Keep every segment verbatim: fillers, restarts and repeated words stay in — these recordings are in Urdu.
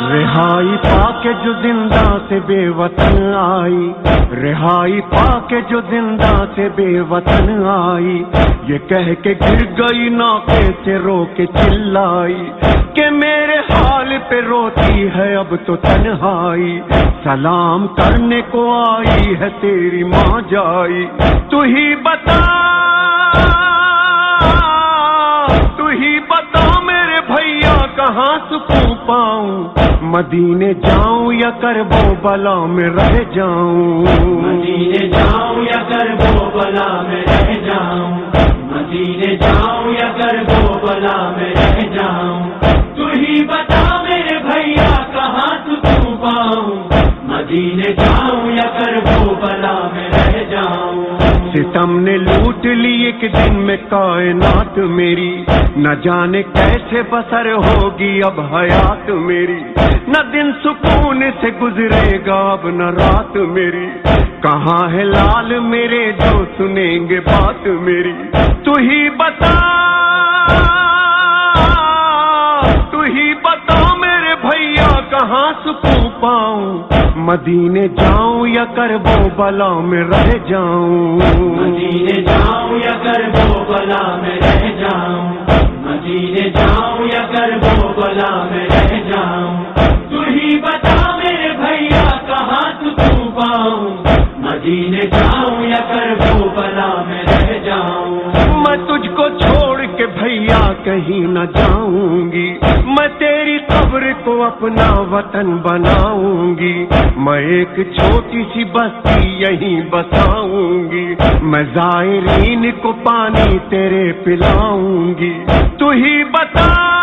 رہائی پا کے جو زندہ سے بے وطن آئی، رہائی پا کے جو زندہ سے بے وطن آئی، یہ کہہ کے گر گئی ناقے سے رو کے چلائی کہ میرے حال پہ روتی ہے اب تو تنہائی، سلام کرنے کو آئی ہے تیری ماں جائی، تو ہی بتا تو ہی بتا میرے بھیا کہاں سکون پاؤں، مدینے جاؤں یا کربو بلا میں رہ جاؤں، مدینے جاؤں یا کربو بلا میں رہ جاؤں، مدینے جاؤں یا کربو بلا میں رہ جاؤں، تو ہی بتا میرے بھیا کہاں سکون پاؤں، مدینے جاؤں یا کربو بلا میں رہ جاؤں۔ ستم نے لوٹ لی ایک دن میں کائنات میری، نہ جانے کیسے بسر ہوگی اب حیات میری، نہ دن سکون سے گزرے گا اب نہ رات میری، کہاں ہے لال میرے جو سنیں گے بات میری، تو ہی بتا تو ہی بتا میرے بھیا کہاں سکون پاؤں، مدینے جاؤں یا کربو بلا میں رہ جاؤں، مدینے جاؤں یا کربو بلا میں رہ جاؤں، مدینے جاؤں یا کربو بلا میں رہ جاؤں، تو ہی بتا میرے بھیا کہاں سکون پاؤں، مدینے جاؤں یا کربو بلا میں رہ جاؤں۔ میں تجھ کو چھوڑ کے بھیا کہیں نہ جاؤں گی، میں تیری قبر کو اپنا وطن بناؤں گی، میں ایک چھوٹی سی بستی یہیں بساؤں گی، میں زائرین کو پانی تیرے پلاؤں گی، تو ہی بتا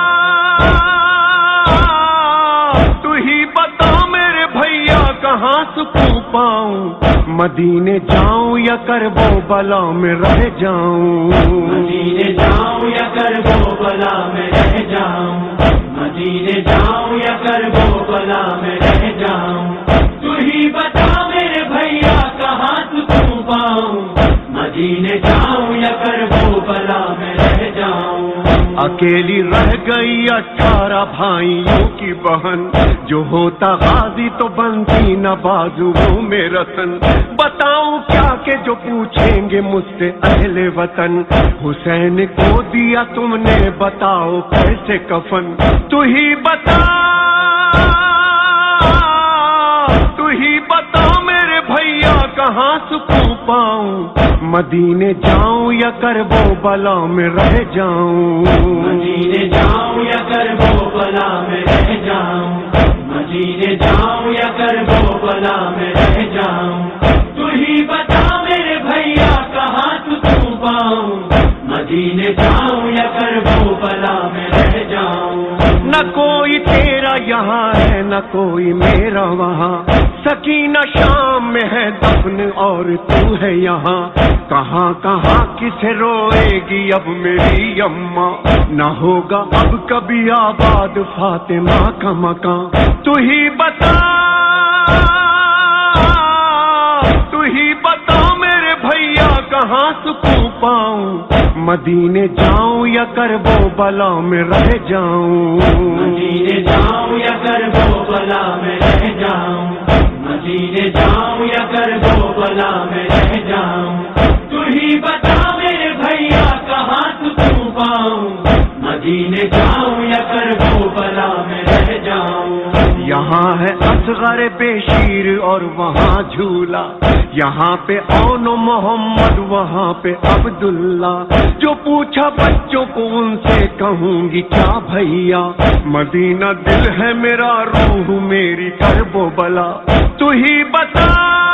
تو ہی بتا میرے بھیا کہاں سکون پاؤں، مدینے جاؤں یا کربو بلا میں رہ جاؤں، مدینے جاؤں یا کربو بلا میں رہ جاؤں، مدینے جاؤں یا کربو بلا میں رہ جاؤں، تو ہی بتا میرے بھیا کہاں سکون پاؤں، مدینے جاؤں یا کربو بلا میں رہ جاؤں۔ اکیلی رہ گئی اٹھارہ بھائیوں کی بہن، جو ہوتا غازی تو بنتی نہ بازوؤں میں رتن، بتاؤں کیا کہ جو پوچھیں گے مجھ سے اہل وطن، حسین کو دیا تم نے بتاؤ کیسے کفن، تو ہی بتا تو ہی بتا میرے بھیا کہاں سکون پاؤں، مدینے جاؤں یا کربو بلا میں رہ جاؤں، مدینے جاؤں یا کربو بلا میں رہ جاؤں، مدینے جاؤں یا کربو بلا میں رہ جاؤں، تو ہی بتا میرے بھیا کہاں سکون پاؤں، مدینے جاؤں یا کربو بلا میں رہ جاؤں۔ نہ کوئی تیرا یہاں ہے نہ کوئی میرا وہاں، سکینہ شام میں ہے دفن اور تو ہے یہاں، کہاں کہاں کسے روئے گی اب میری اماں، نہ ہوگا اب کبھی آباد فاطمہ کا مکان، تو ہی بتا تو ہی بتا میرے بھیا کہاں سکون پاؤں، مدینے جاؤں یا کربو بلا میں رہ جاؤں، مدینے جاؤں یا کربو بلا میں رہ جاؤں، مدینے جاؤں یا کربو بلا میں رہ جاؤں، تو ہی بتا میرے بھیا کہاں سکون پاؤں، مدینے جاؤں یا کربو بلا میں رہ جاؤں۔ یہاں ہے اصغر بشیر اور وہاں جھولا، یہاں پہ اون و محمد وہاں پہ عبداللہ، جو پوچھا بچوں کو ان سے کہوں گی کیا بھیا، مدینہ دل ہے میرا روح میری کربو بلا، تو ہی بتا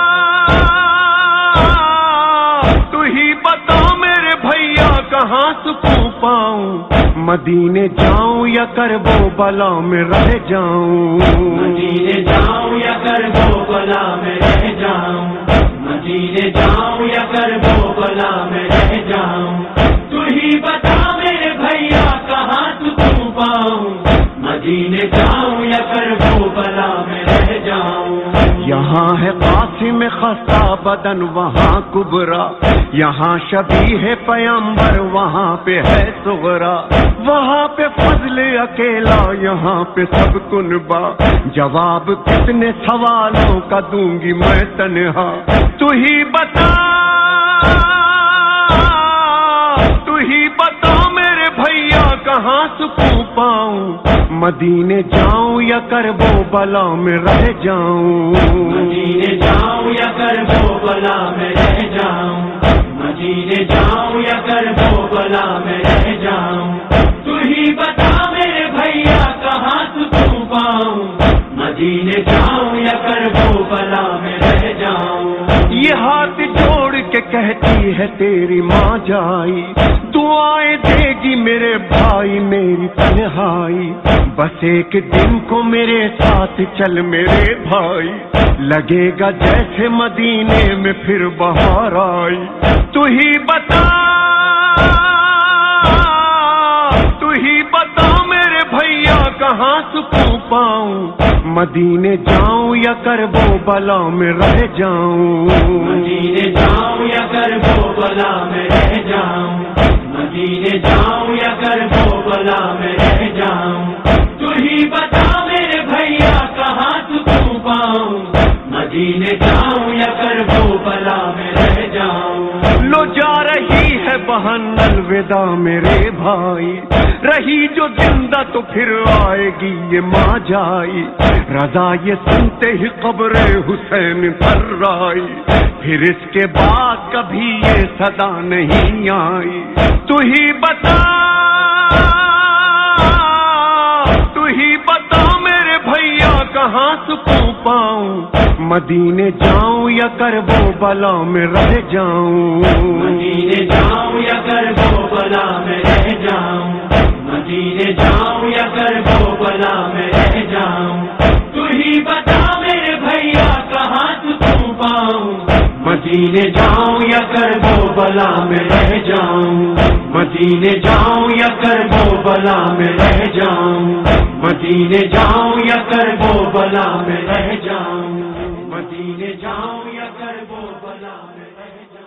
تو ہی بتا میرے بھیا کہاں سکون پاؤں، مدینے جاؤں یا کربو بلا میں رہ جاؤں، مدینے جاؤں یا کربو بلا میں رہ جاؤں، مدینے جاؤں یا کربو بلا میں رہ جاؤں، تو ہی بتا میرے بھیا کہاں سکون پاؤں، مدینے جاؤں یا کربو بلا میں رہ جاؤں۔ یہاں ہے قاسم خستہ بدن وہاں کبرا، یہاں شبیہ پیمبر وہاں پہ ہے صغرا، وہاں پہ فضل اکیلا یہاں پہ سب کنبا، جواب کتنے سوالوں کا دوں گی میں تنہا، تو ہی بتا تو ہی بتا میرے بھیا کہاں سکون پاؤں، مدینے جاؤں یا کربو بلا میں رہ جاؤں، مدینے جاؤں یا کربو بلا میں رہ جاؤں، مدینے جاؤں یا کربو بلا میں رہ جاؤں، تو ہی بتا میرے بھیا کہاں سکون پاؤں، مدینے جاؤں یا کربو بلا میں رہ جاؤں۔ یہ ہاتھ جوڑ کے کہتی ہے تیری ماں جائی، دعائیں دے گی میرے بھائی میری تنہائی، بس ایک دن کو میرے ساتھ چل میرے بھائی، لگے گا جیسے مدینے میں پھر بہار آئی، تو ہی بتا تو ہی بتا میرے بھیا کہاں سکون پاؤں، مدینے جاؤں یا کربو بلا میں رہ جاؤں، مدینے جاؤں یا کربو بلا میں رہ جاؤں، مدینے جاؤں یا کربو بلا میں رہ جاؤں، تو ہی بتا میرے بھیا کہاں سکون پاؤں، مدینے جاؤں یا کربو بلا میں رہ جاؤں۔ لو جا رہی ہے بہن الوداع میرے بھائی، رہی جو زندہ تو پھر آئے گی یہ ماں جائی، رضا یہ سنتے ہی قبر حسین پر آئی، پھر اس کے بعد کبھی یہ صدا نہیں آئی، تو ہی بتا تو ہی بتا میرے بھیا کہاں سکون پاؤں، مدینے جاؤں یا کربو بلا میں رہ جاؤں، مدینے جاؤں یا کربو بلا میں رہ جاؤں، مدینے جاؤں یا کربو بلا میں رہ جاؤں، تو ہی بتا میرے بھیا کہاں سکون پاؤں، مدینے جاؤں یا کربو بلا میں رہ جاؤں، مدینے جاؤں یا کربو بلا میں رہ جاؤں، مدینے جاؤں یا کربو بلا میں رہ جاؤں، مدینے جاؤں یا کربو بلا میں رہ جاؤں۔